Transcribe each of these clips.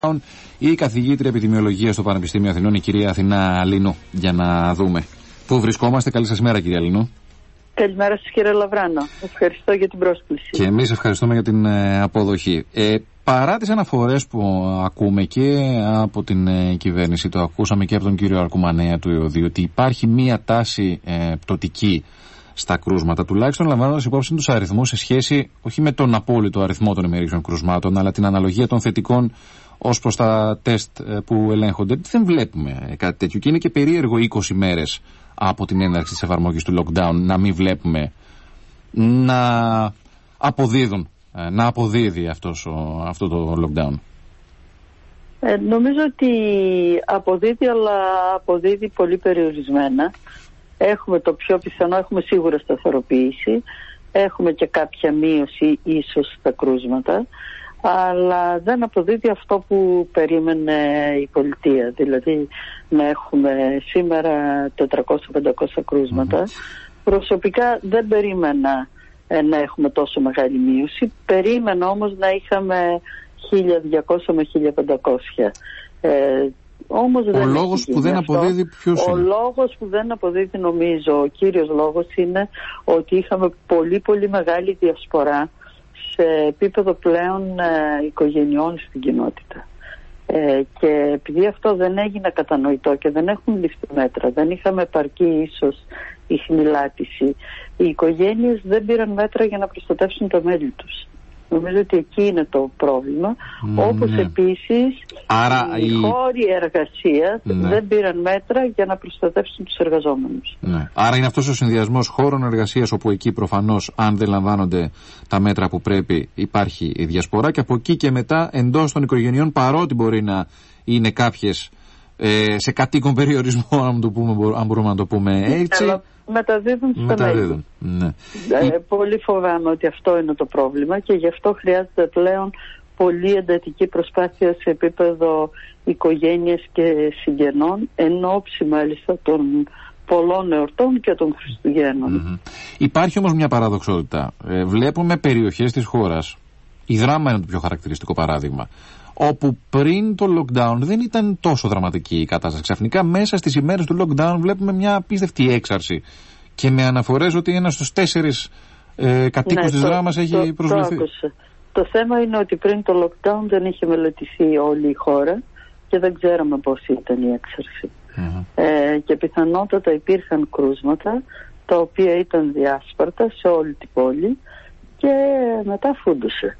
η καθηγήτρια επιδημιολογίας στο Πανεπιστήμιο Αθηνών, η κυρία Αθηνά Λινού, για να δούμε πού βρισκόμαστε. Καλή σας μέρα, κυρία Λινού. Καλημέρα σας, κύριε Λαβράνο. Ευχαριστώ για την πρόσκληση. Και εμείς ευχαριστούμε για την αποδοχή. Παρά τις αναφορές που ακούμε και από την κυβέρνηση, το ακούσαμε και από τον κύριο Αρκουμανέα του ΕΟΔΗ, ότι υπάρχει μία τάση πτωτική στα κρούσματα, τουλάχιστον λαμβάνοντας υπόψη τους αριθμούς σε σχέση όχι με τον απόλυτο αριθμό των ημερήσιων κρούσματων, αλλά την αναλογία των θετικών ως προς τα τεστ που ελέγχονται. Δεν βλέπουμε κάτι τέτοιο και είναι και περίεργο 20 μέρες από την έναρξη της εφαρμογής του lockdown να μην βλέπουμε να αποδίδει αυτό το lockdown. Νομίζω ότι αποδίδει, αλλά αποδίδει πολύ περιορισμένα. Έχουμε το πιο πιθανό, έχουμε σίγουρα σταθεροποίηση, έχουμε και κάποια μείωση ίσως στα κρούσματα, αλλά δεν αποδίδει αυτό που περίμενε η πολιτεία, δηλαδή να έχουμε σήμερα 400-500 κρούσματα. Προσωπικά δεν περίμενα να έχουμε τόσο μεγάλη μείωση, περίμενα όμως να είχαμε 1.200 με 1.500. Όμως ο λόγος που δεν αποδίδει ποιος είναι? Ο λόγος που δεν αποδίδει, νομίζω, ο κύριος λόγος είναι ότι είχαμε πολύ μεγάλη διασπορά σε επίπεδο πλέον οικογενειών στην κοινότητα. Και επειδή αυτό δεν έγινε κατανοητό και δεν έχουν ληφθεί μέτρα, δεν είχαμε επαρκή ίσως ιχνηλάτηση, οι οικογένειες δεν πήραν μέτρα για να προστατεύσουν τα μέλη τους. Νομίζω ότι εκεί είναι το πρόβλημα. Όπως επίσης οι χώροι εργασίας δεν πήραν μέτρα για να προστατεύσουν τους εργαζόμενους. Άρα είναι αυτός ο συνδυασμός χώρων εργασίας, όπου εκεί προφανώς, αν δεν λαμβάνονται τα μέτρα που πρέπει, υπάρχει η διασπορά, και από εκεί και μετά εντός των οικογενειών, παρότι μπορεί να είναι κάποιες σε κατοίκον περιορισμό, αν μπορούμε να το πούμε έτσι, αλλά μεταδίδουν στα μέλη. Πολύ φοβάμαι ότι αυτό είναι το πρόβλημα και γι' αυτό χρειάζεται πλέον πολύ εντατική προσπάθεια σε επίπεδο οικογένειας και συγγενών, εν ώψη μάλιστα των πολλών εορτών και των Χριστουγέννων. Υπάρχει όμως μια παραδοξότητα. Βλέπουμε περιοχές της χώρας, η Δράμα είναι το πιο χαρακτηριστικό παράδειγμα, όπου πριν το lockdown δεν ήταν τόσο δραματική η κατάσταση. Ξαφνικά μέσα στις ημέρες του lockdown βλέπουμε μια απίστευτη έξαρση και με αναφορές ότι ένας στους 4 κατοίκους της Δράμας έχει προσβληθεί. Το θέμα είναι ότι πριν το lockdown δεν είχε μελετηθεί όλη η χώρα και δεν ξέραμε πώς ήταν η έξαρση. Και πιθανότατα υπήρχαν κρούσματα τα οποία ήταν διάσπαρτα σε όλη την πόλη και μετά φούντωσε.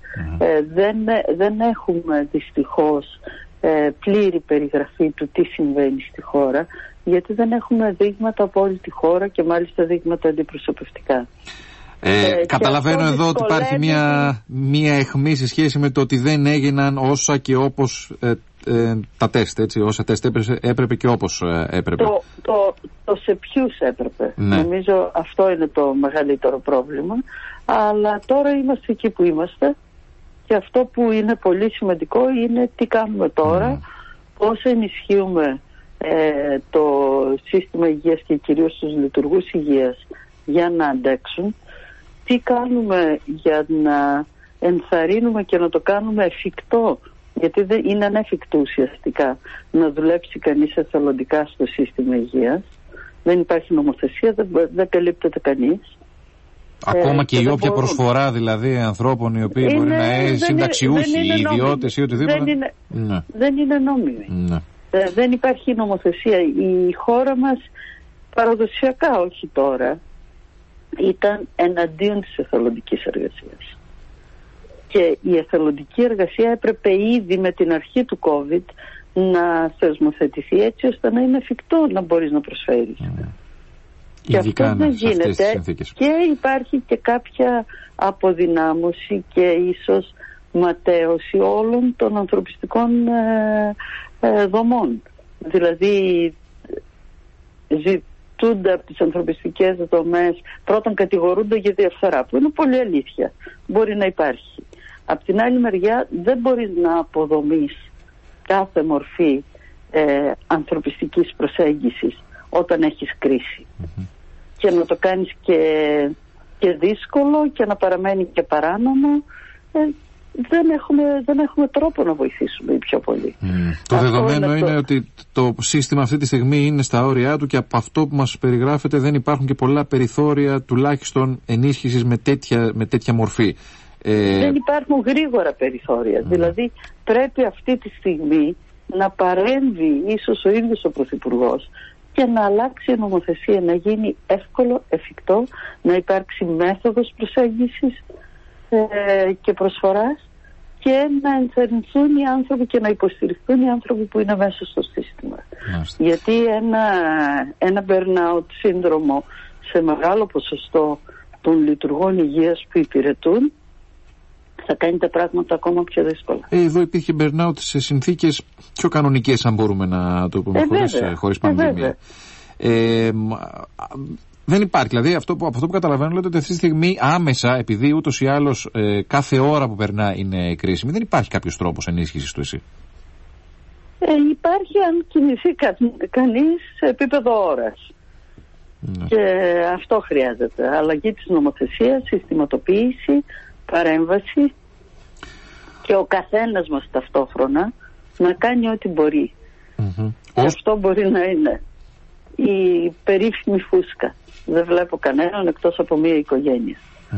Δεν έχουμε δυστυχώς πλήρη περιγραφή του τι συμβαίνει στη χώρα, γιατί δεν έχουμε δείγματα από όλη τη χώρα και μάλιστα δείγματα αντιπροσωπευτικά. Καταλαβαίνω εδώ ότι υπάρχει μια αιχμή σε σχέση με το ότι δεν έγιναν όσα και όπως τα τεστ, έτσι, όσα τεστ έπρεπε και όπως έπρεπε. Το σε ποιους έπρεπε. Νομίζω αυτό είναι το μεγαλύτερο πρόβλημα. Αλλά τώρα είμαστε εκεί που είμαστε και αυτό που είναι πολύ σημαντικό είναι τι κάνουμε τώρα, πώς ενισχύουμε το σύστημα υγείας και κυρίως τους λειτουργούς υγείας για να αντέξουν, τι κάνουμε για να ενθαρρύνουμε και να το κάνουμε εφικτό, γιατί δεν είναι ανέφικτο ουσιαστικά να δουλέψει κανείς εθελοντικά στο σύστημα υγείας. Δεν υπάρχει νομοθεσία, δεν καλύπτεται κανείς. Ακόμα και η όποια προσφορά δηλαδή ανθρώπων οι οποίοι μπορεί να είναι συνταξιούχοι, ιδιώτες ή οτιδήποτε. Δεν είναι νόμιμη. Δεν υπάρχει νομοθεσία. Η χώρα μας παραδοσιακά, όχι τώρα, ήταν εναντίον της εθελοντικής εργασίας. Και η εθελοντική εργασία έπρεπε ήδη με την αρχή του COVID να θεσμοθετηθεί έτσι ώστε να είναι εφικτό να μπορείς να προσφέρεις. Και αυτό δεν γίνεται και υπάρχει και κάποια αποδυνάμωση και ίσως ματαίωση όλων των ανθρωπιστικών δομών. Δηλαδή ζητούνται από τις ανθρωπιστικές δομές, πρώτον κατηγορούνται για διαφθορά, που είναι πολύ αλήθεια, μπορεί να υπάρχει. Απ' την άλλη μεριά δεν μπορείς να αποδομείς κάθε μορφή ανθρωπιστικής προσέγγισης όταν έχεις κρίση. Και να το κάνεις και δύσκολο και να παραμένει και παράνομο δεν έχουμε τρόπο να βοηθήσουμε οι πιο πολλοί. Το δεδομένο είναι ότι το σύστημα αυτή τη στιγμή είναι στα όρια του και από αυτό που μας περιγράφεται δεν υπάρχουν και πολλά περιθώρια τουλάχιστον ενίσχυσης με τέτοια μορφή. Δεν υπάρχουν γρήγορα περιθώρια. Δηλαδή πρέπει αυτή τη στιγμή να παρέμβει ίσως ο ίδιος ο Πρωθυπουργός και να αλλάξει η νομοθεσία, να γίνει εύκολο, εφικτό, να υπάρξει μέθοδος προσέγγισης και προσφοράς και να ενθαρρυνθούν οι άνθρωποι και να υποστηριχθούν οι άνθρωποι που είναι μέσα στο σύστημα. Γιατί ένα burnout σύνδρομο σε μεγάλο ποσοστό των λειτουργών υγείας που υπηρετούν θα κάνει τα πράγματα ακόμα πιο δύσκολα. Εδώ υπήρχε burnout σε συνθήκες πιο κανονικές, αν μπορούμε να το πούμε, χωρίς πανδημία. Δεν υπάρχει. Δηλαδή αυτό που καταλαβαίνω λέτε ότι αυτή τη στιγμή άμεσα, επειδή ούτως ή άλλως κάθε ώρα που περνά είναι κρίσιμη, δεν υπάρχει κάποιος τρόπος ενίσχυσης του εσύ. Υπάρχει αν κινηθεί κανείς σε επίπεδο ώρας. Και αυτό χρειάζεται. Αλλαγή της νομοθεσίας, συστηματοποίηση, παρέμβαση και ο καθένας μας ταυτόχρονα να κάνει ό,τι μπορεί. Και αυτό μπορεί να είναι η περίφημη φούσκα. Δεν βλέπω κανέναν εκτός από μία οικογένεια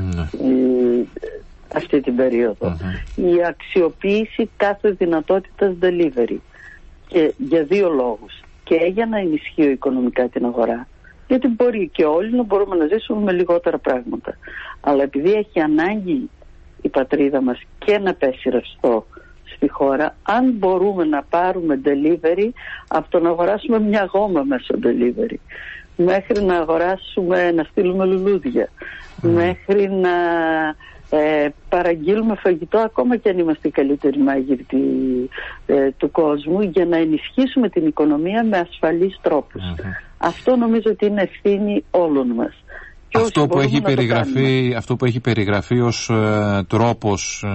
αυτή την περίοδο. Η αξιοποίηση κάθε δυνατότητας delivery και για δύο λόγους. Και για να ενισχύει οικονομικά την αγορά, γιατί μπορεί και όλοι να μπορούμε να ζήσουμε με λιγότερα πράγματα, αλλά επειδή έχει ανάγκη η πατρίδα μας και να πέσει ρευστό στη χώρα, αν μπορούμε να πάρουμε delivery από το να αγοράσουμε μια γόμα μέσω delivery, μέχρι να αγοράσουμε, να στείλουμε λουλούδια, μέχρι να παραγγείλουμε φαγητό, ακόμα και αν είμαστε οι καλύτεροι μάγειροι του κόσμου, για να ενισχύσουμε την οικονομία με ασφαλείς τρόπους. Αυτό νομίζω ότι είναι ευθύνη όλων μας. Αυτό που έχει περιγραφεί ως τρόπος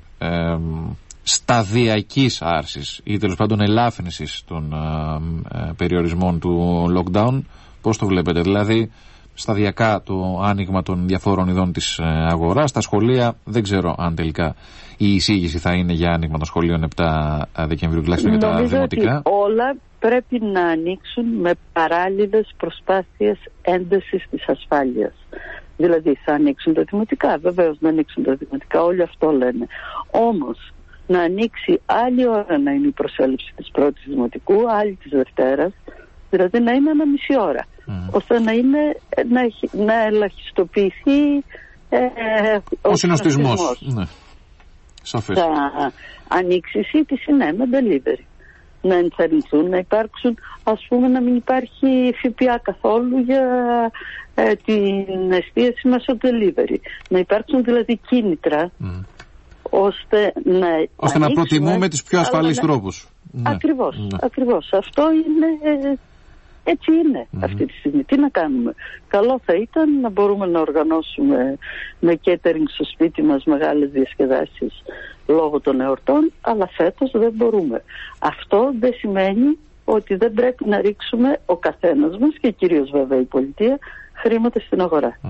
σταδιακής άρσης ή τέλος πάντων ελάφρυνσης των περιορισμών του lockdown, πώς το βλέπετε? Δηλαδή σταδιακά το άνοιγμα των διαφόρων ειδών της αγοράς. Στα σχολεία δεν ξέρω αν τελικά η εισήγηση θα είναι για άνοιγμα των σχολείων 7 Δεκεμβρίου, τουλάχιστον για τα δημοτικά. Ότι όλα πρέπει να ανοίξουν με παράλληλες προσπάθειες έντασης της ασφάλειας. Δηλαδή θα ανοίξουν τα δημοτικά, βεβαίως να ανοίξουν τα δημοτικά, όλοι αυτό λένε. Όμως να ανοίξει άλλη ώρα να είναι η προσέλευση της πρώτης δημοτικού, άλλη της Δευτέρας, δηλαδή να είναι 1,5 ώρα, ώστε να ελαχιστοποιηθεί ο συνοστισμός. Ναι. Σαφές. Θα ανοίξει η σύντηση, ναι, με delivery. Να ενθαρρυνθούν, να υπάρξουν, ας πούμε, να μην υπάρχει ΦΠΑ καθόλου για την εστίαση μέσω delivery. Να υπάρξουν δηλαδή κίνητρα ώστε να προτιμούμε τις πιο ασφαλείς τρόπους. Ακριβώς. Αυτό είναι, έτσι είναι αυτή τη στιγμή. Τι να κάνουμε? Καλό θα ήταν να μπορούμε να οργανώσουμε με catering στο σπίτι μας μεγάλες διασκεδάσεις λόγω των εορτών, αλλά φέτος δεν μπορούμε. Αυτό δεν σημαίνει ότι δεν πρέπει να ρίξουμε ο καθένας μας και κυρίως βέβαια η πολιτεία χρήματα στην αγορά.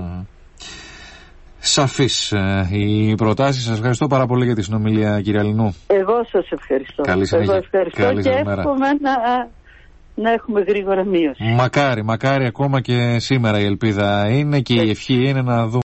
Σαφής οι προτάσεις. Σας ευχαριστώ πάρα πολύ για τη συνομιλία, κυρία Λινού. Εγώ σας ευχαριστώ. Καλή συνέχεια. Εγώ ευχαριστώ και εύχομαι να έχουμε γρήγορα μείωση. Μακάρι ακόμα και σήμερα η ελπίδα είναι και η ευχή είναι να δούμε